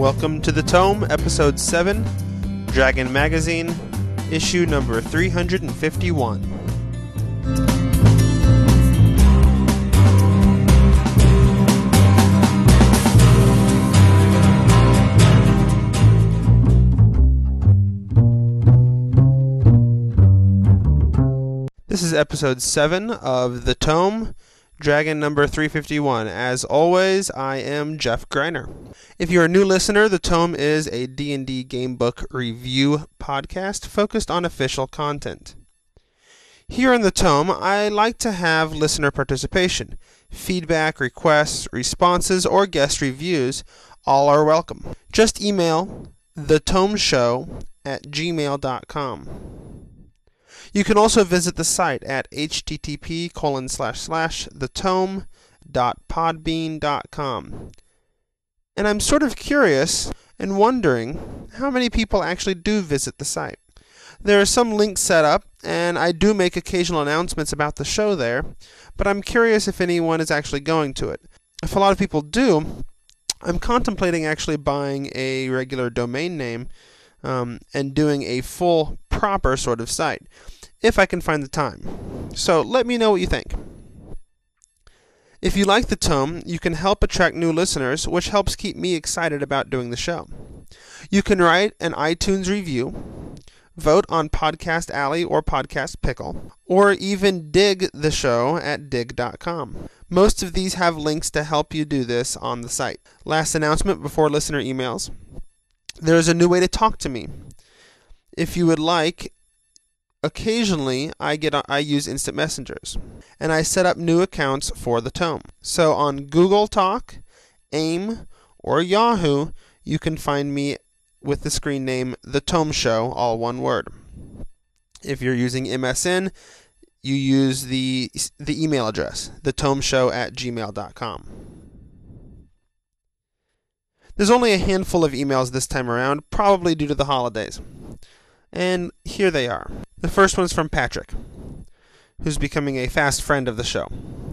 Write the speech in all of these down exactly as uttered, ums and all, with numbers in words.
welcome to The Tome, Episode seven, Dragon Magazine, issue number three hundred fifty-one. This is Episode seven of The Tome, Dragon number three fifty-one. As always, I am Jeff Greiner. If you're a new listener, The Tome is a D and D gamebook review podcast focused on official content. Here in The Tome, I like to have listener participation. Feedback, requests, responses, or guest reviews, all are welcome. Just email thetomeshow at gmail dot com. You can also visit the site at http colon slash slash thetome dot podbean dot com. And I'm sort of curious and wondering how many people actually do visit the site. There are some links set up, and I do make occasional announcements about the show there, but I'm curious if anyone is actually going to it. If a lot of people do, I'm contemplating actually buying a regular domain name um, and doing a full, proper sort of site, if I can find the time. So let me know what you think. If you like The Tome, you can help attract new listeners, which helps keep me excited about doing the show. You can write an iTunes review, vote on Podcast Alley or Podcast Pickle, or even dig the show at dig dot com. Most of these have links to help you do this on the site. Last announcement before listener emails. There is a new way to talk to me. If you would like, occasionally I get I use instant messengers, and I set up new accounts for The Tome. So on Google Talk, AIM, or Yahoo, you can find me with the screen name The Tome Show, all one word. If you're using M S N, you use the the email address, thetomeshow at gmail dot com. There's only a handful of emails this time around, probably due to the holidays. And here they are. The first one's from Patrick, who's becoming a fast friend of the show.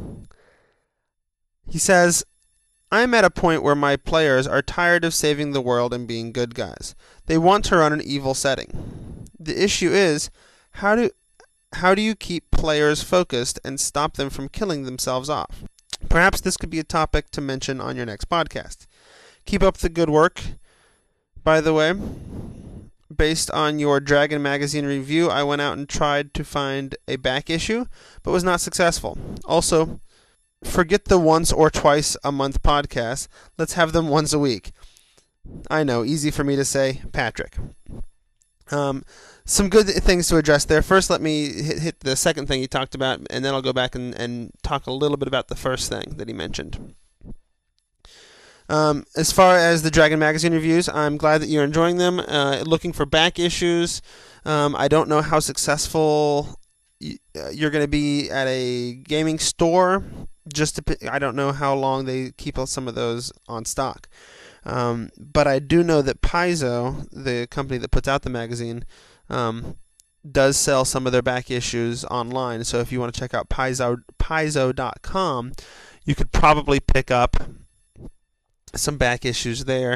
He says, I'm at a point where my players are tired of saving the world and being good guys. They want to run an evil setting. The issue is, how do how do you keep players focused and stop them from killing themselves off? Perhaps this could be a topic to mention on your next podcast. Keep up the good work. By the way, based on your Dragon Magazine review, I went out and tried to find a back issue, but was not successful. Also, forget the once or twice a month podcast. Let's have them once a week. I know, easy for me to say, Patrick. Um, some good things to address there. First, let me hit, hit the second thing he talked about, and then I'll go back and, and talk a little bit about the first thing that he mentioned. Um, as far as the Dragon Magazine reviews, I'm glad that you're enjoying them. Uh, looking for back issues. Um, I don't know how successful y- you're going to be at a gaming store. Just to, I don't know how long they keep some of those on stock. Um, but I do know that Paizo, the company that puts out the magazine, um, does sell some of their back issues online. So if you want to check out Paizo, Paizo dot com, you could probably pick up some back issues there.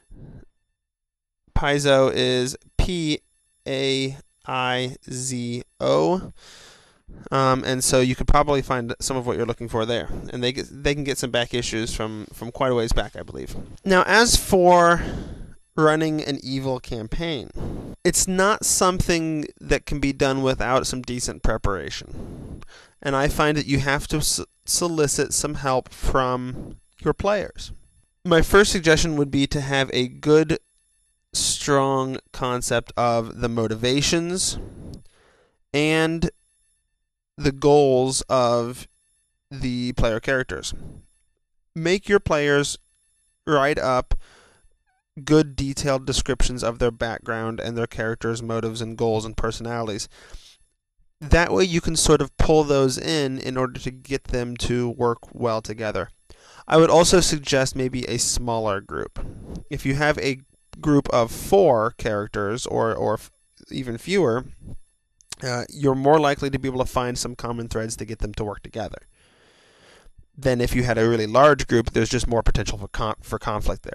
Paizo is P A I Z O. Um, and so you could probably find some of what you're looking for there. And they get, they can get some back issues from, from quite a ways back, I believe. Now, as for running an evil campaign, it's not something that can be done without some decent preparation. And I find that you have to so- solicit some help from your players. My first suggestion would be to have a good, strong concept of the motivations and the goals of the player characters. Make your players write up good, detailed descriptions of their background and their characters' motives and goals and personalities. That way you can sort of pull those in in order to get them to work well together. I would also suggest maybe a smaller group. If you have a group of four characters or, or f- even fewer, uh, you're more likely to be able to find some common threads to get them to work together. Than if you had a really large group, there's just more potential for con- for conflict there.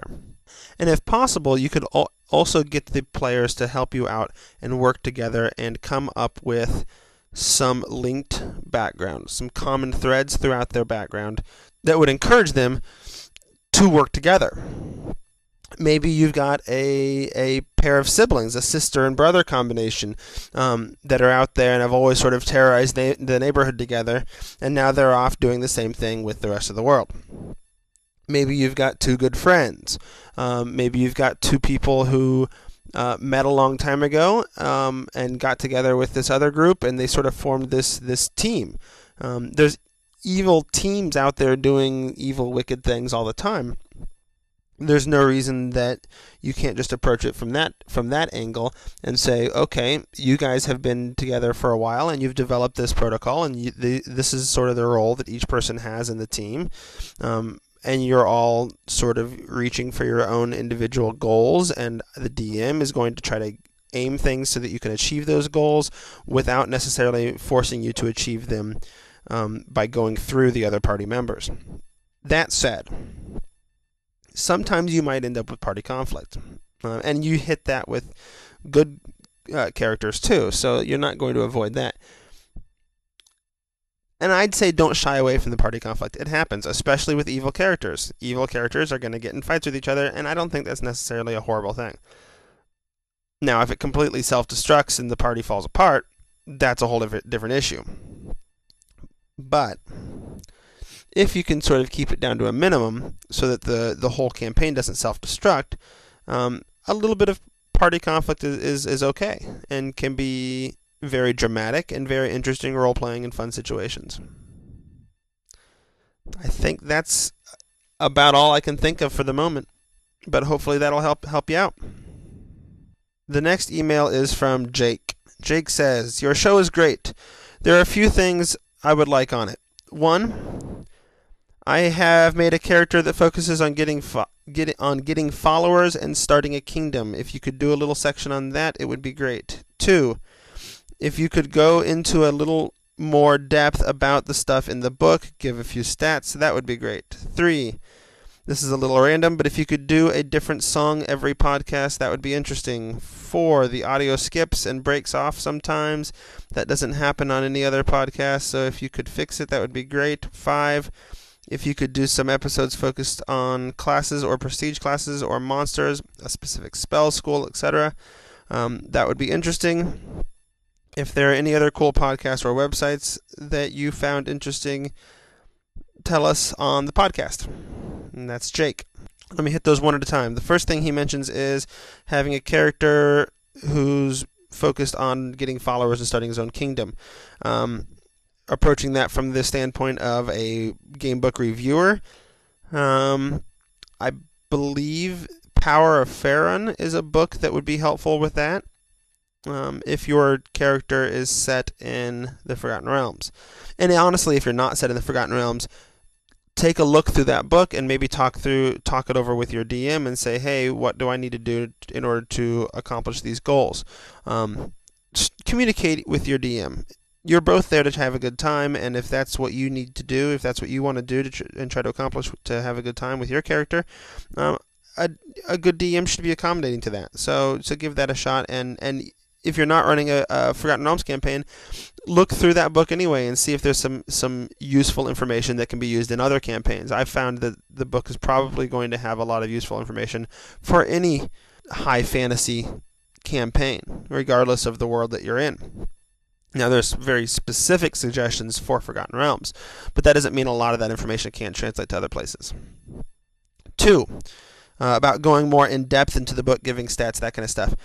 And if possible, you could al- also get the players to help you out and work together and come up with some linked background, some common threads throughout their background that would encourage them to work together. Maybe you've got a a pair of siblings, a sister and brother combination, um, that are out there and have always sort of terrorized na- the neighborhood together, and now they're off doing the same thing with the rest of the world. Maybe you've got two good friends. Um, maybe you've got two people who uh, met a long time ago um, and got together with this other group, and they sort of formed this this team. Um, there's evil teams out there doing evil, wicked things all the time. There's no reason that you can't just approach it from that from that angle and say, okay, you guys have been together for a while and you've developed this protocol, and you, the, this is sort of the role that each person has in the team, um, and you're all sort of reaching for your own individual goals, and the D M is going to try to aim things so that you can achieve those goals without necessarily forcing you to achieve them um, by going through the other party members. That said, sometimes you might end up with party conflict, uh, and you hit that with good uh, characters too, so you're not going to avoid that. And I'd say don't shy away from the party conflict. It happens, especially with evil characters. Evil characters are going to get in fights with each other, and I don't think that's necessarily a horrible thing. Now, if it completely self-destructs and the party falls apart, that's a whole different, different issue. But if you can sort of keep it down to a minimum so that the, the whole campaign doesn't self-destruct, um, a little bit of party conflict is, is, is okay and can be very dramatic and very interesting role-playing in fun situations. I think that's about all I can think of for the moment, but hopefully that'll help help you out. The next email is from Jake. Jake says, your show is great. There are a few things I would like on it. One, I have made a character that focuses on getting fo- get, on getting followers and starting a kingdom. If you could do a little section on that, it would be great. Two, if you could go into a little more depth about the stuff in the book, give a few stats, that would be great. Three, this is a little random, but if you could do a different song every podcast, that would be interesting. Four, the audio skips and breaks off sometimes. That doesn't happen on any other podcast, so if you could fix it, that would be great. Five, if you could do some episodes focused on classes or prestige classes or monsters, a specific spell school, et cetera, um, that would be interesting. If there are any other cool podcasts or websites that you found interesting, tell us on the podcast. And that's Jake. Let me hit those one at a time. The first thing he mentions is having a character who's focused on getting followers and starting his own kingdom. Um, approaching that from the standpoint of a gamebook reviewer, um, I believe Power of Faerun is a book that would be helpful with that. Um, if your character is set in the Forgotten Realms. And honestly, if you're not set in the Forgotten Realms, take a look through that book and maybe talk through talk it over with your D M and say, hey, what do I need to do in order to accomplish these goals? Um, just communicate with your D M. You're both there to have a good time, and if that's what you need to do, if that's what you want to do to tr- and try to accomplish to have a good time with your character, um, a, a good D M should be accommodating to that. So, so give that a shot, and, and if you're not running a, a Forgotten Realms campaign, look through that book anyway and see if there's some, some useful information that can be used in other campaigns. I've found that the book is probably going to have a lot of useful information for any high fantasy campaign, regardless of the world that you're in. Now, there's very specific suggestions for Forgotten Realms, but that doesn't mean a lot of that information can't translate to other places. Two, uh, about going more in depth into the book, giving stats, that kind of stuff.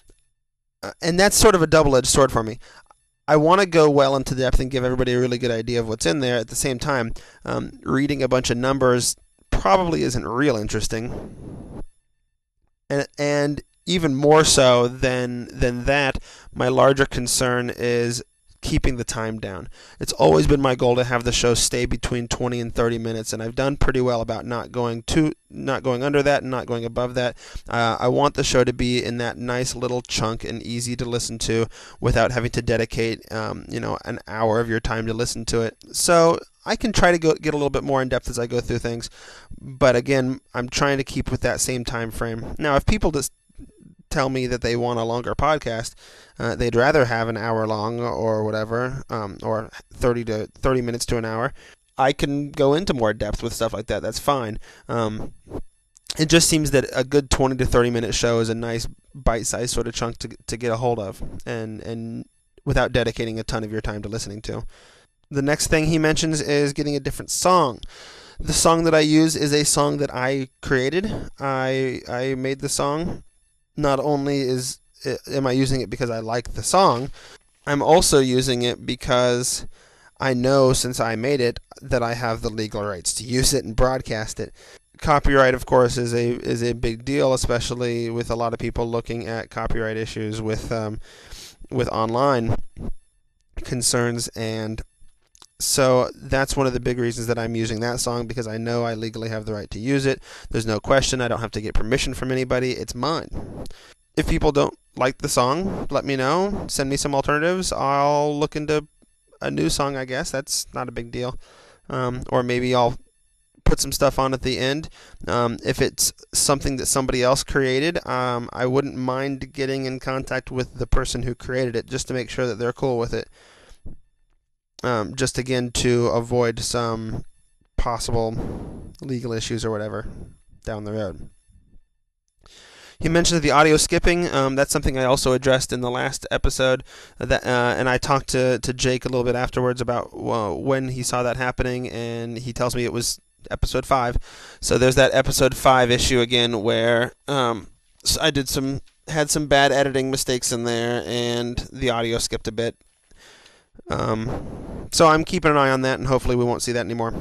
Uh, and that's sort of a double-edged sword for me. I want to go well into depth and give everybody a really good idea of what's in there. At the same time, um, reading a bunch of numbers probably isn't real interesting. And, and even more so than than that, my larger concern is keeping the time down. It's always been my goal to have the show stay between twenty and thirty minutes, and I've done pretty well about not going too, not going under that and not going above that. Uh, I want the show to be in that nice little chunk and easy to listen to without having to dedicate, um, you know, an hour of your time to listen to it. So I can try to go get a little bit more in depth as I go through things, but again, I'm trying to keep with that same time frame. Now, if people just tell me that they want a longer podcast, uh, they'd rather have an hour long or whatever, um, or thirty to thirty minutes to an hour, I can go into more depth with stuff like that. That's fine. Um, it just seems that a good twenty to thirty minute show is a nice bite-sized sort of chunk to to get a hold of, and and without dedicating a ton of your time to listening to. The next thing he mentions is getting a different song. The song that I use is a song that I created. I I made the song. Not only is am I using it because I like the song, I'm also using it because I know since I made it that I have the legal rights to use it and broadcast it. Copyright, of course, is a is a big deal, especially with a lot of people looking at copyright issues with um, with online concerns, and so that's one of the big reasons that I'm using that song, because I know I legally have the right to use it. There's no question. I don't have to get permission from anybody. It's mine. If people don't like the song, let me know. Send me some alternatives. I'll look into a new song, I guess. That's not a big deal. Um, or maybe I'll put some stuff on at the end. Um, if it's something that somebody else created, um, I wouldn't mind getting in contact with the person who created it just to make sure that they're cool with it. Um, just again to avoid some possible legal issues or whatever down the road. He mentioned the audio skipping. Um, that's something I also addressed in the last episode, that, uh, and I talked to, to Jake a little bit afterwards about well, when he saw that happening, and he tells me it was episode five. So there's that episode five issue again where um, I did some had some bad editing mistakes in there, and the audio skipped a bit. Um, so I'm keeping an eye on that, and hopefully we won't see that anymore.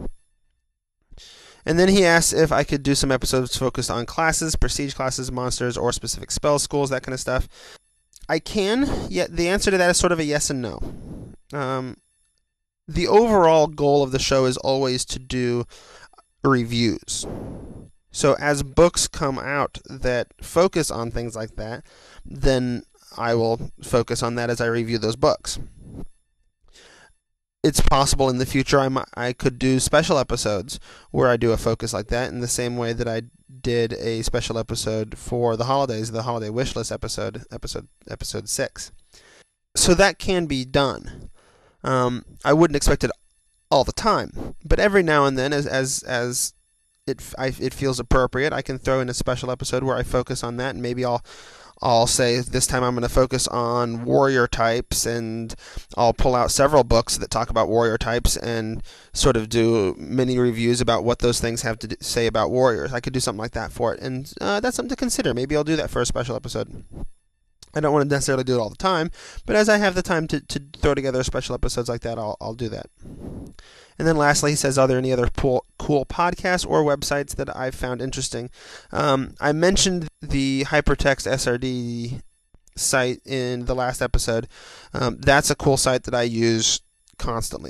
And then he asked if I could do some episodes focused on classes, prestige classes, monsters, or specific spell schools, that kind of stuff. I can, yet the answer to that is sort of a yes and no. Um, the overall goal of the show is always to do reviews. So as books come out that focus on things like that, then I will focus on that as I review those books. It's possible in the future I, might, I could do special episodes where I do a focus like that, in the same way that I did a special episode for the holidays, the holiday wish list episode, episode episode six. So that can be done. Um, I wouldn't expect it all the time, but every now and then, as as as it I, it feels appropriate, I can throw in a special episode where I focus on that, and maybe I'll. I'll say this time I'm going to focus on warrior types, and I'll pull out several books that talk about warrior types and sort of do mini reviews about what those things have to say about warriors. I could do something like that for it, and uh, that's something to consider. Maybe I'll do that for a special episode. I don't want to necessarily do it all the time, but as I have the time to, to throw together special episodes like that, I'll, I'll do that. And then lastly, he says, are there any other cool, cool podcasts or websites that I've found interesting? Um, I mentioned the Hypertext S R D site in the last episode. Um, that's a cool site that I use constantly.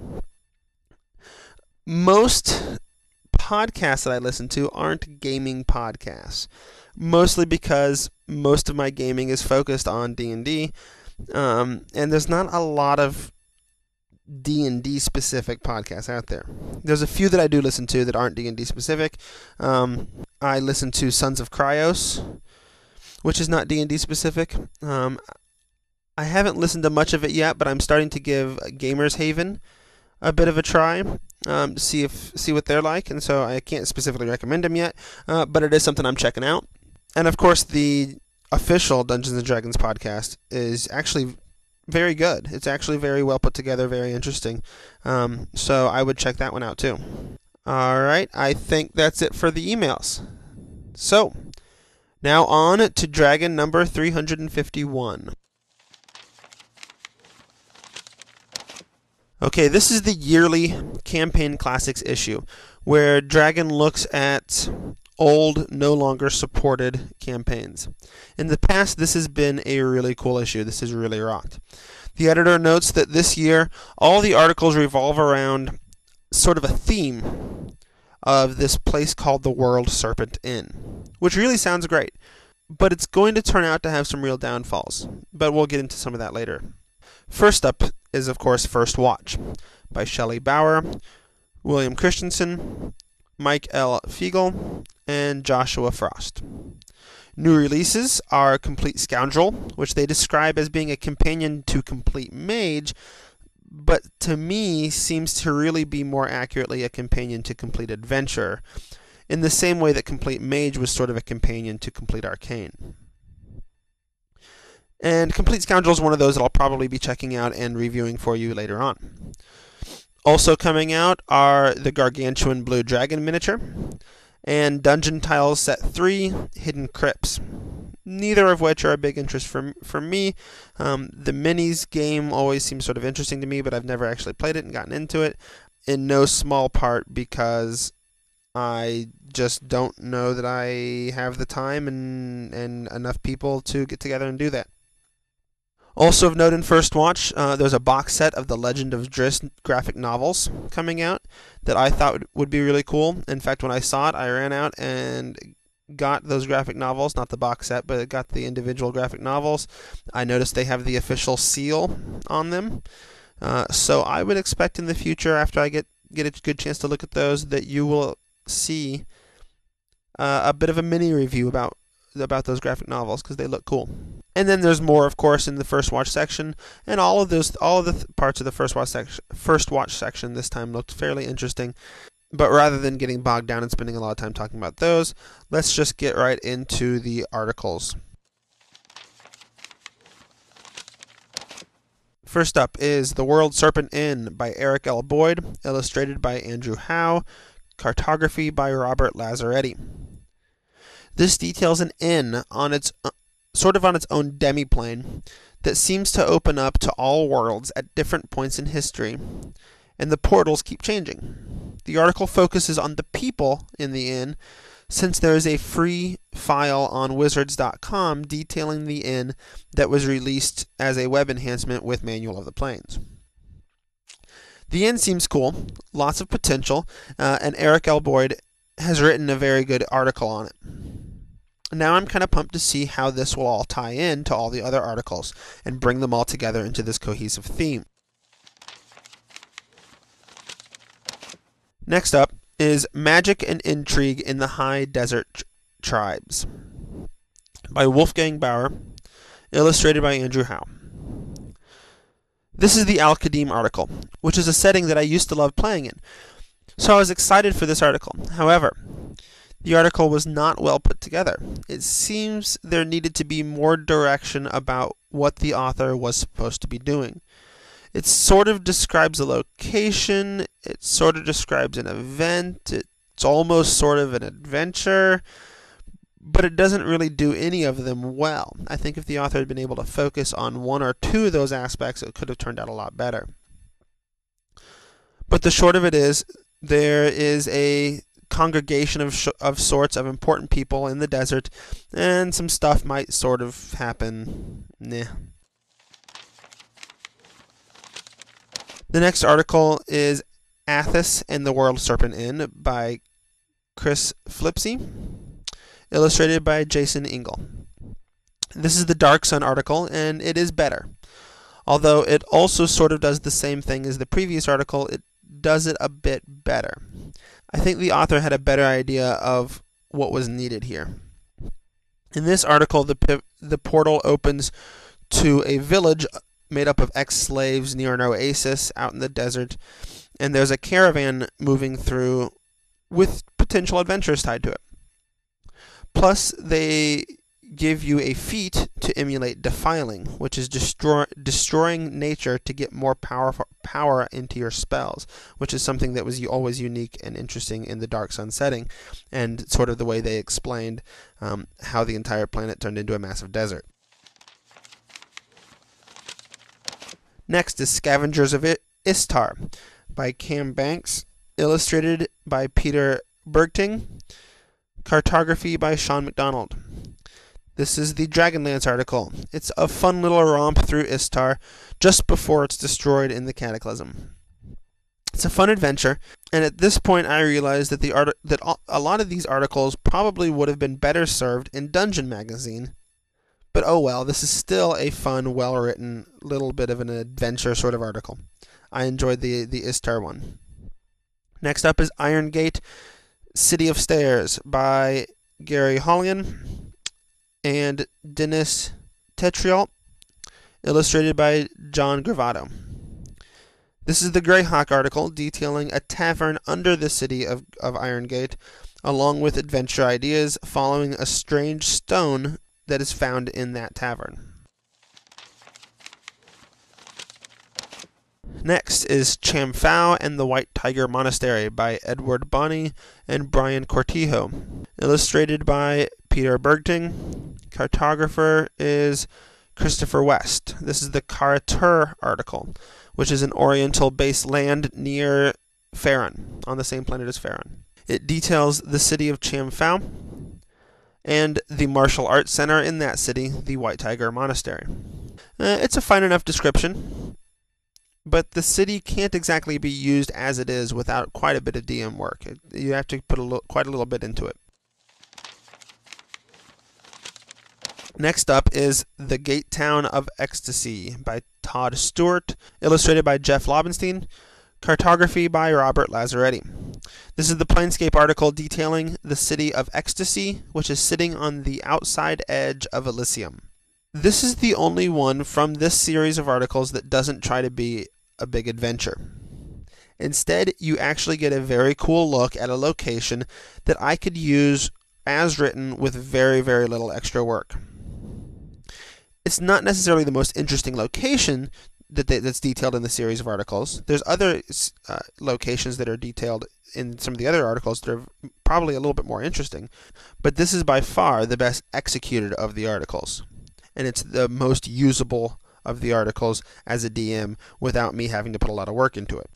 Most podcasts that I listen to aren't gaming podcasts, mostly because most of my gaming is focused on D and D, um, and there's not a lot of D and D specific podcasts out there. There's a few that I do listen to that aren't D and D specific. Um, I listen to Sons of Kryos, which is not D and D specific. Um, I haven't listened to much of it yet, but I'm starting to give Gamers Haven a bit of a try, um, to see if see what they're like, and so I can't specifically recommend them yet, uh, but it is something I'm checking out. And of course, the official Dungeons and Dragons podcast is actually very good. It's actually very well put together, very interesting. Um, so I would check that one out too. All right, I think that's it for the emails. So now on to Dragon number three hundred fifty-one. Okay, this is the yearly Campaign Classics issue, where Dragon looks at old, no longer supported campaigns. In the past, this has been a really cool issue. This has really rocked. The editor notes that this year, all the articles revolve around sort of a theme of this place called the World Serpent Inn, which really sounds great, but it's going to turn out to have some real downfalls, but we'll get into some of that later. First up is, of course, First Watch. by Shelley Bauer, William Christensen, Mike L. Fiegel, and Joshua Frost. New releases are Complete Scoundrel, which they describe as being a companion to Complete Mage, but to me seems to really be more accurately a companion to Complete Adventurer, in the same way that Complete Mage was sort of a companion to Complete Arcane. And Complete Scoundrel is one of those that I'll probably be checking out and reviewing for you later on. Also coming out are the Gargantuan Blue Dragon miniature and Dungeon Tiles Set three, Hidden Crypts. Neither of which are a big interest for, for me. Um, the minis game always seems sort of interesting to me, but I've never actually played it and gotten into it, in no small part because I just don't know that I have the time and, and enough people to get together and do that. Also of note in First Watch, uh, there's a box set of the Legend of Drizzt graphic novels coming out that I thought would, would be really cool. In fact, when I saw it, I ran out and got those graphic novels, not the box set, but got the individual graphic novels. I noticed they have the official seal on them. Uh, so I would expect in the future, after I get, get a good chance to look at those, that you will see uh, a bit of a mini review about about those graphic novels because they look cool. And then there's more, of course, in the First Watch section, and all of those, all of the th- parts of the First Watch section, First Watch section this time looked fairly interesting. But rather than getting bogged down and spending a lot of time talking about those, let's just get right into the articles. First up is The World Serpent Inn by Eric L. Boyd, illustrated by Andrew Howe, cartography by Robert Lazzaretti. This details an inn on its uh, sort of on its own demiplane that seems to open up to all worlds at different points in history, and the portals keep changing. The article focuses on the people in the inn, since there is a free file on wizards dot com detailing the inn that was released as a web enhancement with Manual of the Planes. The inn seems cool, lots of potential, uh, and Eric L. Boyd has written a very good article on it. Now I'm kind of pumped to see how this will all tie in to all the other articles and bring them all together into this cohesive theme. Next up is Magic and Intrigue in the High Desert Tribes by Wolfgang Bauer, illustrated by Andrew Howe. This is the Al-Qadim article, which is a setting that I used to love playing in, so I was excited for this article. However, the article was not well put together. It seems there needed to be more direction about what the author was supposed to be doing. It sort of describes a location, it sort of describes an event, it's almost sort of an adventure, but it doesn't really do any of them well. I think if the author had been able to focus on one or two of those aspects, it could have turned out a lot better. But the short of it is, there is a congregation of sh- of sorts of important people in the desert, and some stuff might sort of happen. Nah. The next article is Athos and the World Serpent Inn by Chris Flipsy, illustrated by Jason Engel. This is the Dark Sun article, and it is better. Although it also sort of does the same thing as the previous article, it does it a bit better. I think the author had a better idea of what was needed here. In this article, the the portal opens to a village made up of ex-slaves near an oasis out in the desert, and there's a caravan moving through with potential adventures tied to it. Plus, they give you a feat to emulate defiling, which is destroy, destroying nature to get more power power into your spells, which is something that was always unique and interesting in the Dark Sun setting, and sort of the way they explained um, how the entire planet turned into a massive desert. Next is Scavengers of Istar by Cam Banks, illustrated by Peter Bergting, cartography by Sean McDonald. This is the Dragonlance article. It's a fun little romp through Istar just before it's destroyed in the Cataclysm. It's a fun adventure, and at this point I realized that the art- that a lot of these articles probably would have been better served in Dungeon Magazine. But oh well, this is still a fun, well-written, little bit of an adventure sort of article. I enjoyed the, the Istar one. Next up is Iron Gate, City of Stairs by Gary Hollian and Dennis Tetrialt, illustrated by John Gravato. This is the Greyhawk article detailing a tavern under the city of, of Iron Gate, along with adventure ideas following a strange stone that is found in that tavern. Next is Champhao and the White Tiger Monastery by Edward Bonney and Brian Cortijo, illustrated by Peter Bergting. Cartographer is Christopher West. This is the Karatur article, which is an oriental-based land near Faerun, on the same planet as Faerun. It details the city of Champhao and the martial arts center in that city, the White Tiger Monastery. Uh, it's a fine enough description, but the city can't exactly be used as it is without quite a bit of D M work. It, you have to put a little, quite a little bit into it. Next up is The Gate Town of Ecstasy by Todd Stewart, illustrated by Jeff Lobenstein, cartography by Robert Lazzaretti. This is the Planescape article detailing the city of Ecstasy, which is sitting on the outside edge of Elysium. This is the only one from this series of articles that doesn't try to be a big adventure. Instead, you actually get a very cool look at a location that I could use as written with very, very little extra work. It's not necessarily the most interesting location that they, that's detailed in the series of articles. There's other uh, locations that are detailed in some of the other articles that are probably a little bit more interesting, but this is by far the best executed of the articles, and it's the most usable of the articles as a D M without me having to put a lot of work into it.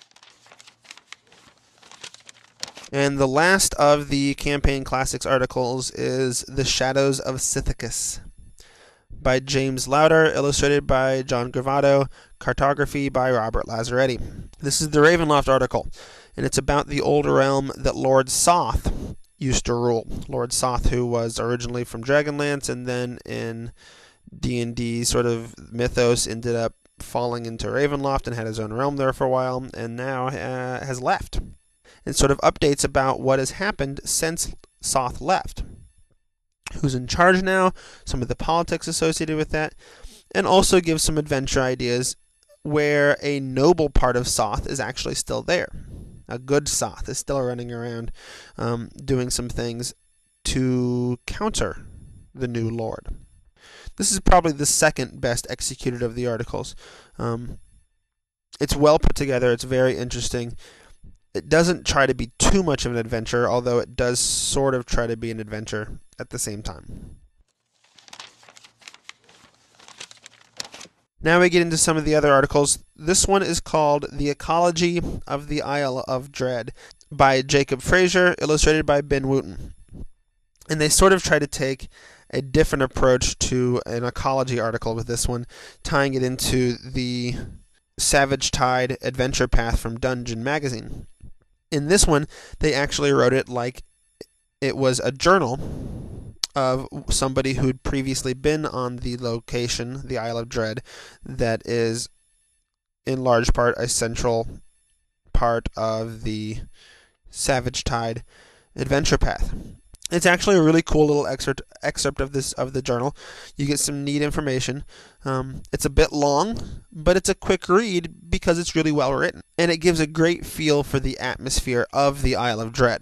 And the last of the Campaign Classics articles is The Shadows of Scythicus by James Lauder, illustrated by John Gravato, cartography by Robert Lazzaretti. This is the Ravenloft article, and it's about the old realm that Lord Soth used to rule. Lord Soth, who was originally from Dragonlance, and then in D and D sort of mythos ended up falling into Ravenloft and had his own realm there for a while, and now uh, has left. And sort of updates about what has happened since Soth left. Who's in charge now, some of the politics associated with that, and also gives some adventure ideas where a noble part of Soth is actually still there. A good Soth is still running around um, doing some things to counter the new lord. This is probably the second best executed of the articles. Um, it's well put together, it's very interesting. It doesn't try to be too much of an adventure, although it does sort of try to be an adventure at the same time. Now we get into some of the other articles. This one is called The Ecology of the Isle of Dread by Jacob Fraser, illustrated by Ben Wooten. And they sort of try to take a different approach to an ecology article with this one, tying it into the Savage Tide adventure path from Dungeon Magazine. In this one, they actually wrote it like it was a journal of somebody who'd previously been on the location, the Isle of Dread, that is in large part a central part of the Savage Tide adventure path. It's actually a really cool little excerpt excerpt of this of the journal. You get some neat information. Um, it's a bit long, but it's a quick read because it's really well written, and it gives a great feel for the atmosphere of the Isle of Dread.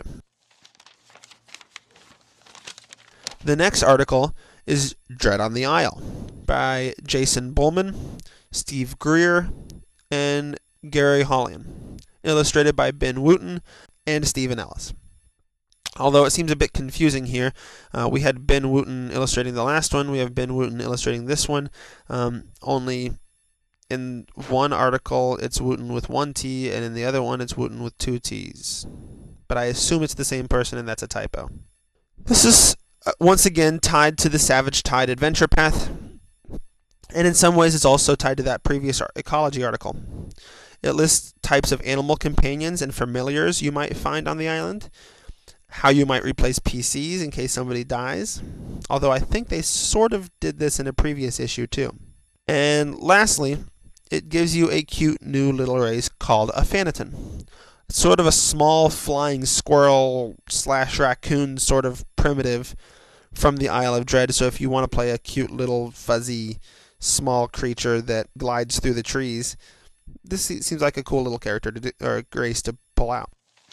The next article is Dread on the Isle by Jason Bullman, Steve Greer, and Gary Hollian, illustrated by Ben Wooten and Stephen Ellis. Although it seems a bit confusing here, uh, we had Ben Wooten illustrating the last one, we have Ben Wooten illustrating this one, um, only in one article it's Wooten with one T, and in the other one it's Wooten with two T's. But I assume it's the same person, and that's a typo. This is, uh, once again, tied to the Savage Tide adventure path, and in some ways it's also tied to that previous ecology article. It lists types of animal companions and familiars you might find on the island, how you might replace P Cs in case somebody dies, although I think they sort of did this in a previous issue too. And lastly, it gives you a cute new little race called a Phanneton. It's sort of a small flying squirrel slash raccoon sort of primitive from the Isle of Dread. So if you want to play a cute little fuzzy small creature that glides through the trees, this seems like a cool little character to do, or a race to pull out.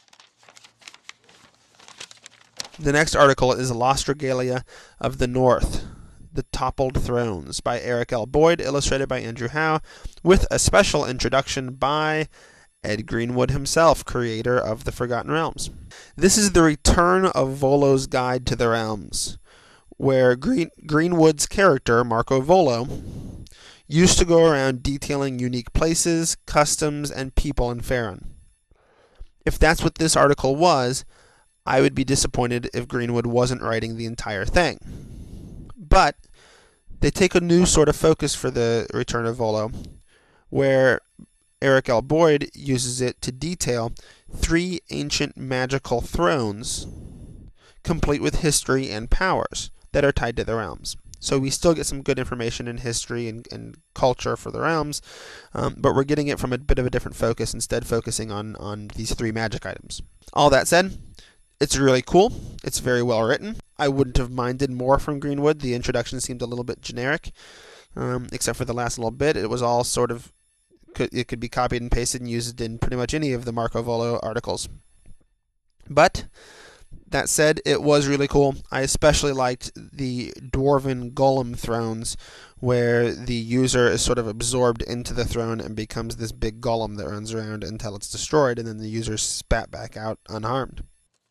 The next article is Lost Regalia of the North, The Toppled Thrones by Eric L. Boyd, illustrated by Andrew Howe, with a special introduction by Ed Greenwood himself, creator of The Forgotten Realms. This is the return of Volo's Guide to the Realms, where Green, Greenwood's character, Marco Volo, used to go around detailing unique places, customs, and people in Faerun. If that's what this article was, I would be disappointed if Greenwood wasn't writing the entire thing. But they take a new sort of focus for the Return of Volo, where Eric L. Boyd uses it to detail three ancient magical thrones, complete with history and powers that are tied to the realms. So we still get some good information in history and, and culture for the realms, um, but we're getting it from a bit of a different focus, instead focusing on, on these three magic items. All that said, it's really cool. It's very well written. I wouldn't have minded more from Greenwood. The introduction seemed a little bit generic, um, except for the last little bit. It was all sort of, could, it could be copied and pasted and used in pretty much any of the Marco Volo articles. But that said, it was really cool. I especially liked the Dwarven Golem thrones, where the user is sort of absorbed into the throne and becomes this big golem that runs around until it's destroyed, and then the user spat back out unharmed.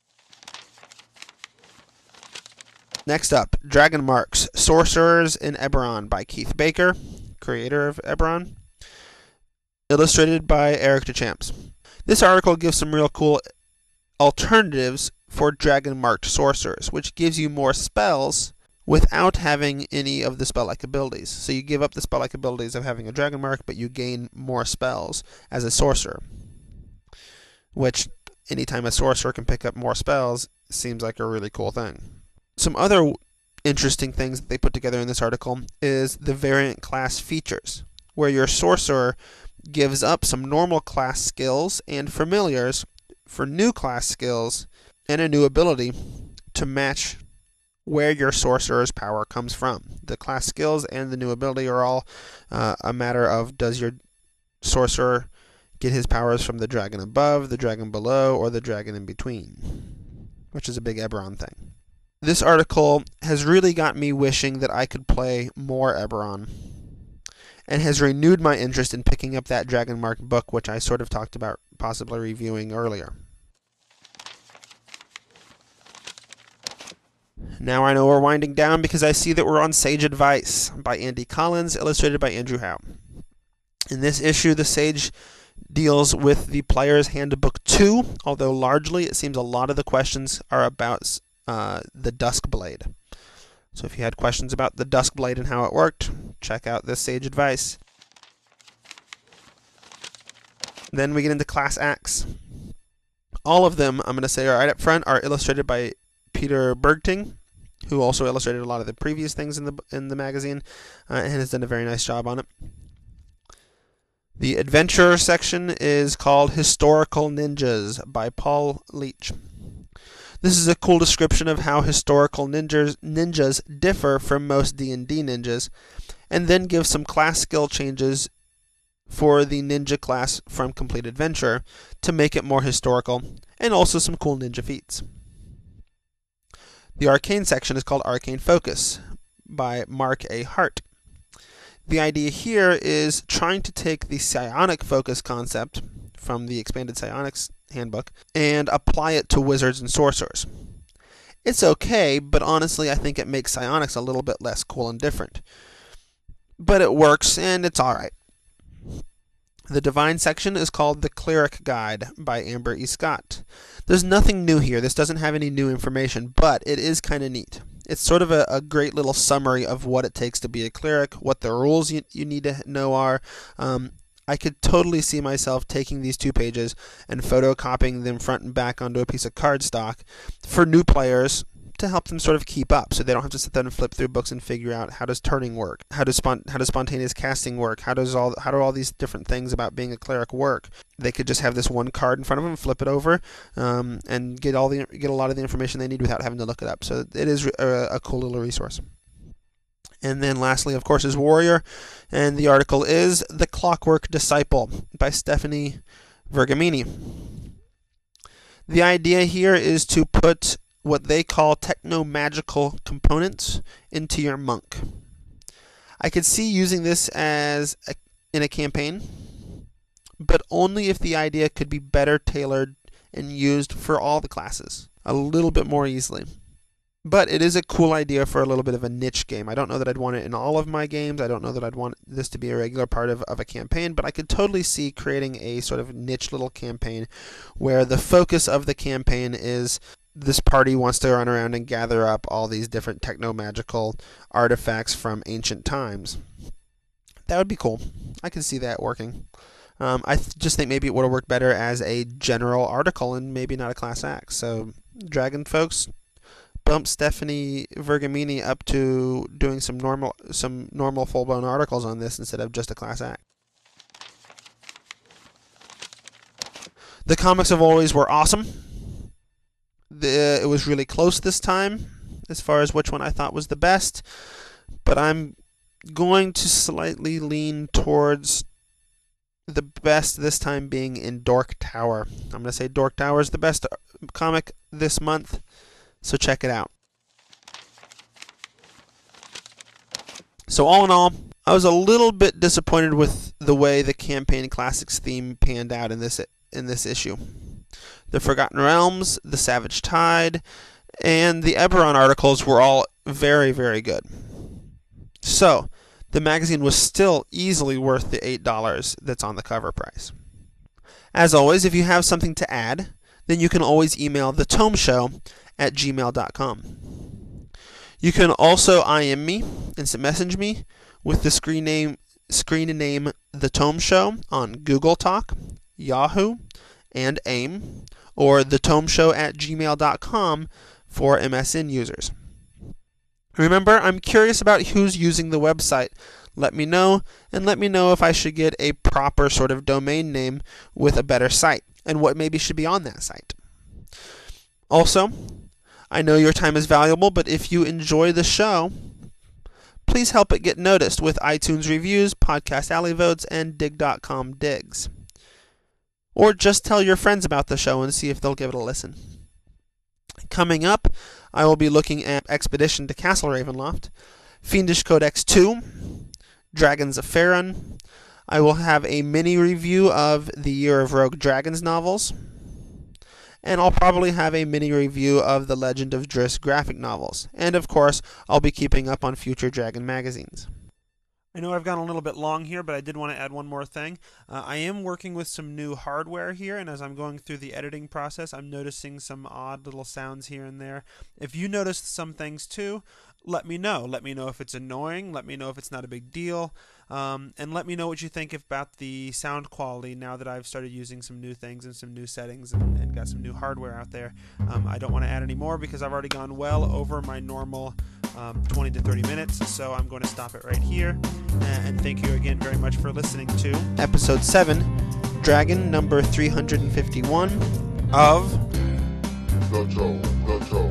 Next up, Dragon Marks, Sorcerers in Eberron by Keith Baker, creator of Eberron, illustrated by Eric Duchamps. This article gives some real cool alternatives for dragon-marked sorcerers, which gives you more spells without having any of the spell-like abilities. So you give up the spell-like abilities of having a dragon mark, but you gain more spells as a sorcerer, which anytime a sorcerer can pick up more spells seems like a really cool thing. Some other interesting things that they put together in this article is the variant class features, where your sorcerer gives up some normal class skills and familiars for new class skills and a new ability to match where your sorcerer's power comes from. The class skills and the new ability are all uh, a matter of, does your sorcerer get his powers from the dragon above, the dragon below, or the dragon in between, which is a big Eberron thing. This article has really got me wishing that I could play more Eberron, and has renewed my interest in picking up that Dragon Mark book, which I sort of talked about possibly reviewing earlier. Now I know we're winding down because I see that we're on Sage Advice by Andy Collins, illustrated by Andrew Howe. In this issue, the Sage deals with the Player's Handbook two, although largely it seems a lot of the questions are about uh, the Duskblade. So if you had questions about the Duskblade and how it worked, check out this Sage Advice. Then we get into Class Acts. All of them, I'm going to say right up front, are illustrated by Peter Bergting, who also illustrated a lot of the previous things in the in the magazine, uh, and has done a very nice job on it. The adventure section is called Historical Ninjas by Paul Leach. This is a cool description of how historical ninjas, ninjas differ from most D and D ninjas, and then gives some class skill changes for the ninja class from Complete Adventure to make it more historical, and also some cool ninja feats. The Arcane section is called Arcane Focus by Mark A. Hart. The idea here is trying to take the psionic focus concept from the Expanded Psionics Handbook and apply it to wizards and sorcerers. It's okay, but honestly I think it makes psionics a little bit less cool and different. But it works, and it's alright. The Divine section is called The Cleric Guide by Amber E. Scott. There's nothing new here. This doesn't have any new information, but it is kind of neat. It's sort of a, a great little summary of what it takes to be a cleric, what the rules you, you need to know are. Um, I could totally see myself taking these two pages and photocopying them front and back onto a piece of cardstock for new players to help them sort of keep up, so they don't have to sit there and flip through books and figure out how does turning work, how does spont- how does spontaneous casting work, how does all how do all these different things about being a cleric work. They could just have this one card in front of them, flip it over, um, and get all the get a lot of the information they need without having to look it up. So it is a, a cool little resource. And then lastly, of course, is Warrior, and the article is The Clockwork Disciple by Stephanie Vergamini. The idea here is to put what they call techno-magical components into your monk. I could see using this as a, in a campaign, but only if the idea could be better tailored and used for all the classes a little bit more easily. But it is a cool idea for a little bit of a niche game. I don't know that I'd want it in all of my games. I don't know that I'd want this to be a regular part of, of a campaign, but I could totally see creating a sort of niche little campaign where the focus of the campaign is this party wants to run around and gather up all these different techno-magical artifacts from ancient times. That would be cool. I can see that working. Um, I th- just think maybe it would have worked better as a general article and maybe not a class act. So, Dragon folks, bump Stephanie Vergamini up to doing some normal some normal full-blown articles on this instead of just a class act. The comics of always were awesome. The, it was really close this time as far as which one I thought was the best, but I'm going to slightly lean towards the best this time being in Dork Tower. I'm going to say Dork Tower is the best comic this month. So check it out. So all in all, I was a little bit disappointed with the way the Campaign Classics theme panned out in this in this issue. The Forgotten Realms, the Savage Tide, and the Eberron articles were all very, very good. So the magazine was still easily worth the eight dollars that's on the cover price. As always, if you have something to add, then you can always email the Tome Show at gmail dot com. You can also I M me, instant message me, with the screen name screen name The Tome Show on Google Talk, Yahoo, and AIM, or the tome show at gmail dot com for M S N users. Remember, I'm curious about who's using the website. Let me know, and let me know if I should get a proper sort of domain name with a better site, and what maybe should be on that site. Also, I know your time is valuable, but if you enjoy the show, please help it get noticed with iTunes reviews, Podcast Alley votes, and dig dot com digs. Or just tell your friends about the show and see if they'll give it a listen. Coming up, I will be looking at Expedition to Castle Ravenloft, Fiendish Codex two, Dragons of Faerun. I will have a mini review of the Year of Rogue Dragons novels, and I'll probably have a mini review of the Legend of Driss graphic novels. And of course, I'll be keeping up on future Dragon magazines. I know I've gone a little bit long here, but I did want to add one more thing. Uh, I am working with some new hardware here, and as I'm going through the editing process, I'm noticing some odd little sounds here and there. If you noticed some things too, let me know. Let me know if it's annoying. Let me know if it's not a big deal. Um, and let me know what you think about the sound quality now that I've started using some new things and some new settings and, and got some new hardware out there. Um, I don't want to add any more because I've already gone well over my normal um, twenty to thirty minutes, so I'm going to stop it right here. And thank you again very much for listening to Episode seven, Dragon number three hundred fifty-one of The Tome, The Tome.